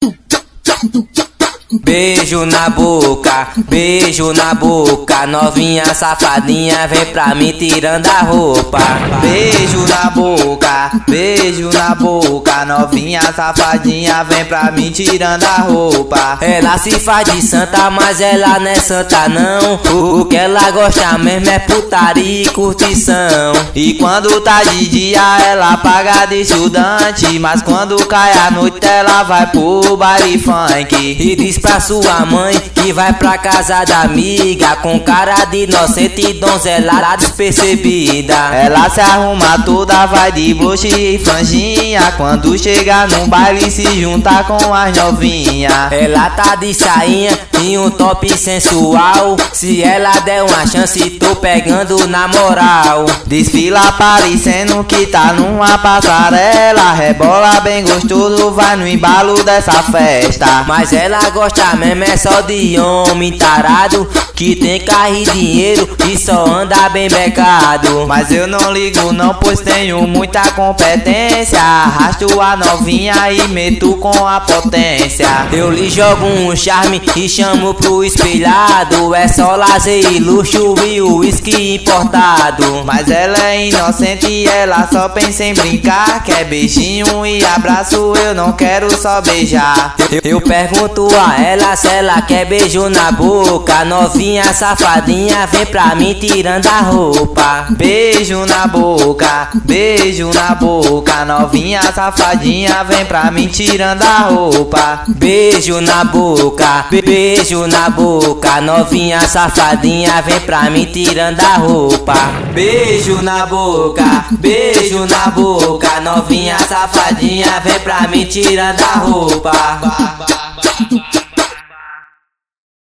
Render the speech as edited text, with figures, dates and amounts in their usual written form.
Beijo na boca, novinha safadinha, vem pra mim tirando a roupa. Beijo na boca, novinha safadinha, vem pra mim tirando a roupa. Ela se faz de santa, mas ela não é santa não. O que ela gosta mesmo é putaria e curtição. E quando tá de dia ela paga de estudante, mas quando cai a noite ela vai pro baile funk. E diz pra sua mãe que vai pra casa da amiga, com cara de inocente e donzela despercebida. Ela se arruma toda, vai de broche e franjinha, quando chega no baile se junta com as novinhas. Ela tá de sainha e um top sensual, se ela der uma chance tô pegando na moral. Desfila parecendo que tá numa passarela, rebola bem gostoso, vai no embalo dessa festa. Mas ela gosta mesmo é só de homem tarado, que tem carro e dinheiro e só anda bem becado. Mas eu não ligo não, pois tenho muita competência, arrasto a novinha e meto com a potência. Eu lhe jogo um charme e chamo pro espelhado, é só lazer e luxo e uísque importado. Mas ela é inocente e ela só pensa em brincar, quer beijinho e abraço, eu não quero só beijar. Eu pergunto a ela se ela quer beijo na boca, novinha safadinha, vem pra mim tirando a roupa. Beijo na boca, novinha safadinha, vem pra mim tirando a roupa. Beijo na boca, novinha safadinha, vem pra mim tirando a roupa. Beijo na boca, novinha safadinha, vem pra mim tirando a roupa.